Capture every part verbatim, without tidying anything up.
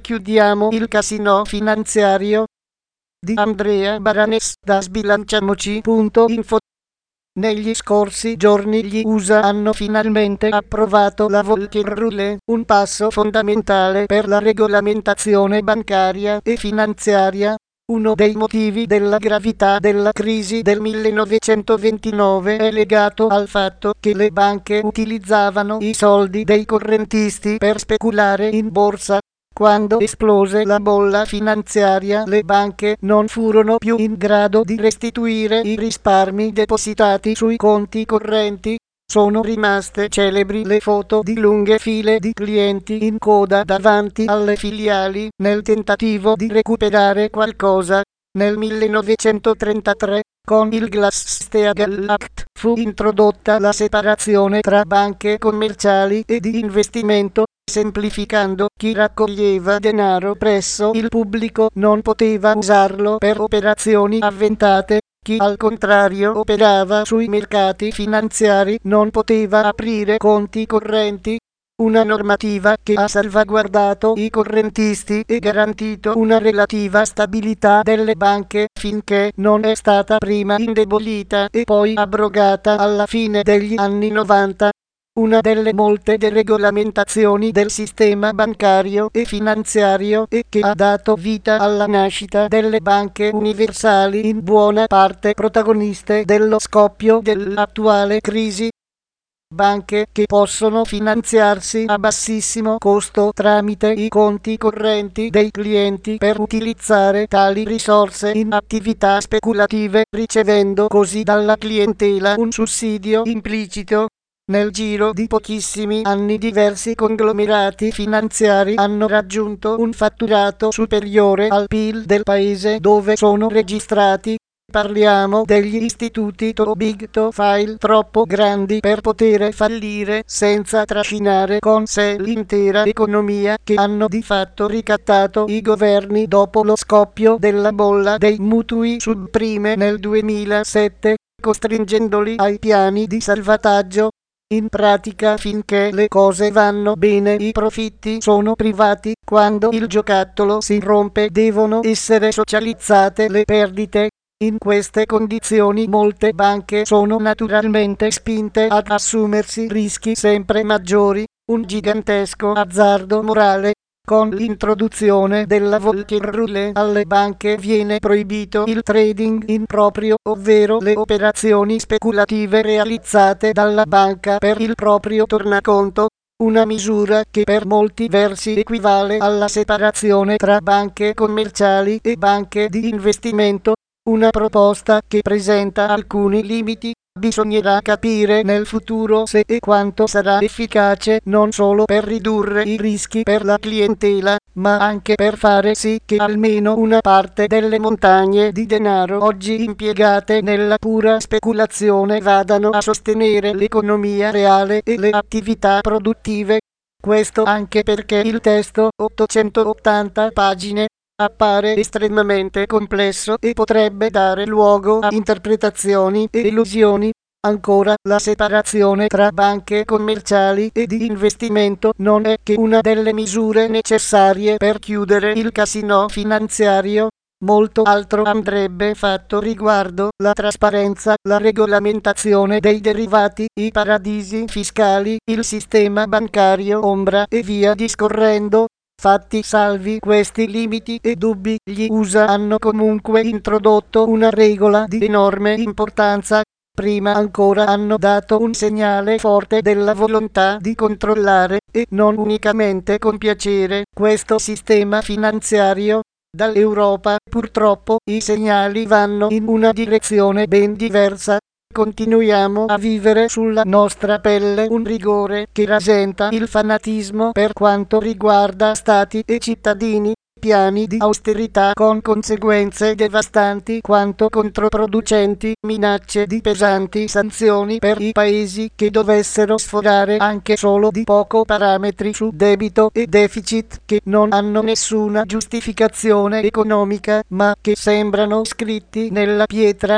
chiudiamo il casino finanziario di Andrea Baranes da sbilanciamoci punto info. Negli scorsi giorni gli U S A hanno finalmente approvato la Volcker Rule, un passo fondamentale per la regolamentazione bancaria e finanziaria. Uno dei motivi della gravità della crisi del millenovecentoventinove è legato al fatto che le banche utilizzavano i soldi dei correntisti per speculare in borsa. Quando esplose la bolla finanziaria, le banche non furono più in grado di restituire i risparmi depositati sui conti correnti. Sono rimaste celebri le foto di lunghe file di clienti in coda davanti alle filiali nel tentativo di recuperare qualcosa. Nel millenovecentotrentatré, con il Glass-Steagall Act, fu introdotta la separazione tra banche commerciali e di investimento. Semplificando, chi raccoglieva denaro presso il pubblico non poteva usarlo per operazioni avventate, chi al contrario operava sui mercati finanziari non poteva aprire conti correnti. Una normativa che ha salvaguardato i correntisti e garantito una relativa stabilità delle banche finché non è stata prima indebolita e poi abrogata alla fine degli anni novanta. Una delle molte deregolamentazioni del sistema bancario e finanziario e che ha dato vita alla nascita delle banche universali, in buona parte protagoniste dello scoppio dell'attuale crisi. Banche che possono finanziarsi a bassissimo costo tramite i conti correnti dei clienti per utilizzare tali risorse in attività speculative, ricevendo così dalla clientela un sussidio implicito. Nel giro di pochissimi anni diversi conglomerati finanziari hanno raggiunto un fatturato superiore al P I L del paese dove sono registrati. Parliamo degli istituti too big to fail, troppo grandi per poter fallire senza trascinare con sé l'intera economia, che hanno di fatto ricattato i governi dopo lo scoppio della bolla dei mutui subprime nel duemilasette, costringendoli ai piani di salvataggio. In pratica, finché le cose vanno bene i profitti sono privati, quando il giocattolo si rompe devono essere socializzate le perdite. In queste condizioni molte banche sono naturalmente spinte ad assumersi rischi sempre maggiori, un gigantesco azzardo morale. Con l'introduzione della Volcker Rule alle banche viene proibito il trading in proprio, ovvero le operazioni speculative realizzate dalla banca per il proprio tornaconto, una misura che per molti versi equivale alla separazione tra banche commerciali e banche di investimento, una proposta che presenta alcuni limiti. Bisognerà capire nel futuro se e quanto sarà efficace non solo per ridurre i rischi per la clientela, ma anche per fare sì che almeno una parte delle montagne di denaro oggi impiegate nella pura speculazione vadano a sostenere l'economia reale e le attività produttive. Questo anche perché il testo, ottocentottanta pagine, appare estremamente complesso e potrebbe dare luogo a interpretazioni e illusioni. Ancora, la separazione tra banche commerciali e di investimento non è che una delle misure necessarie per chiudere il casino finanziario. Molto altro andrebbe fatto riguardo la trasparenza, la regolamentazione dei derivati, i paradisi fiscali, il sistema bancario ombra e via discorrendo. Fatti salvi questi limiti e dubbi, gli U S A hanno comunque introdotto una regola di enorme importanza. Prima ancora hanno dato un segnale forte della volontà di controllare, e non unicamente compiacere, questo sistema finanziario. Dall'Europa, purtroppo, i segnali vanno in una direzione ben diversa. Continuiamo a vivere sulla nostra pelle un rigore che rasenta il fanatismo per quanto riguarda stati e cittadini, piani di austerità con conseguenze devastanti quanto controproducenti, minacce di pesanti sanzioni per i paesi che dovessero sforare anche solo di poco parametri su debito e deficit, che non hanno nessuna giustificazione economica ma che sembrano scritti nella pietra.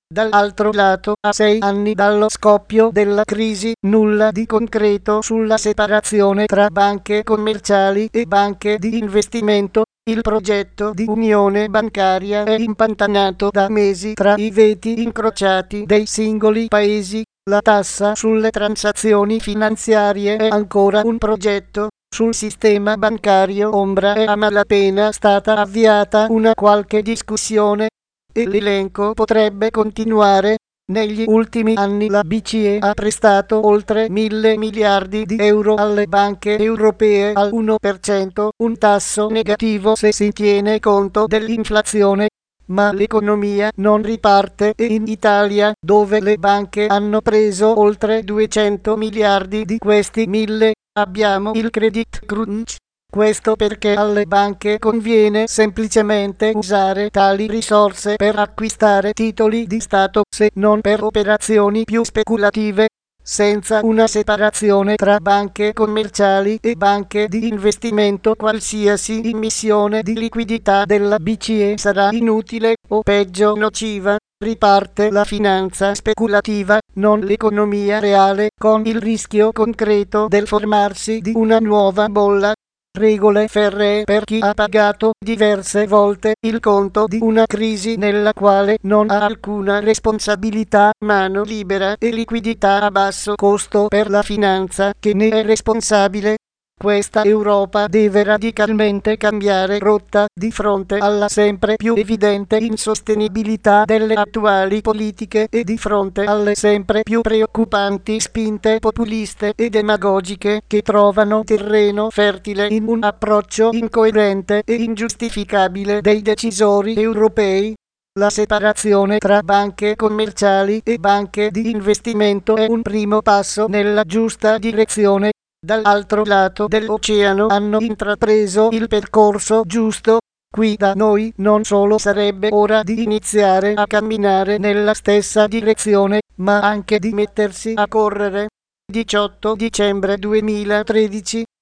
Dall'altro lato, a sei anni dallo scoppio della crisi, nulla di concreto sulla separazione tra banche commerciali e banche di investimento. Il progetto di unione bancaria è impantanato da mesi tra i veti incrociati dei singoli paesi. La tassa sulle transazioni finanziarie è ancora un progetto. Sul sistema bancario ombra è a malapena stata avviata una qualche discussione e l'elenco potrebbe continuare. Negli ultimi anni la B C E ha prestato oltre mille miliardi di euro alle banche europee al uno per cento, un tasso negativo se si tiene conto dell'inflazione. Ma l'economia non riparte e in Italia, dove le banche hanno preso oltre duecento miliardi di questi mille, abbiamo il credit crunch. Questo perché alle banche conviene semplicemente usare tali risorse per acquistare titoli di Stato, se non per operazioni più speculative. Senza una separazione tra banche commerciali e banche di investimento, qualsiasi immissione di liquidità della B C E sarà inutile o peggio nociva. Riparte la finanza speculativa, non l'economia reale, con il rischio concreto del formarsi di una nuova bolla. Regole ferree per chi ha pagato diverse volte il conto di una crisi nella quale non ha alcuna responsabilità, mano libera e liquidità a basso costo per la finanza che ne è responsabile. Questa Europa deve radicalmente cambiare rotta di fronte alla sempre più evidente insostenibilità delle attuali politiche e di fronte alle sempre più preoccupanti spinte populiste e demagogiche che trovano terreno fertile in un approccio incoerente e ingiustificabile dei decisori europei. La separazione tra banche commerciali e banche di investimento è un primo passo nella giusta direzione. Dall'altro lato dell'oceano hanno intrapreso il percorso giusto. Qui da noi non solo sarebbe ora di iniziare a camminare nella stessa direzione, ma anche di mettersi a correre. diciotto dicembre duemilatredici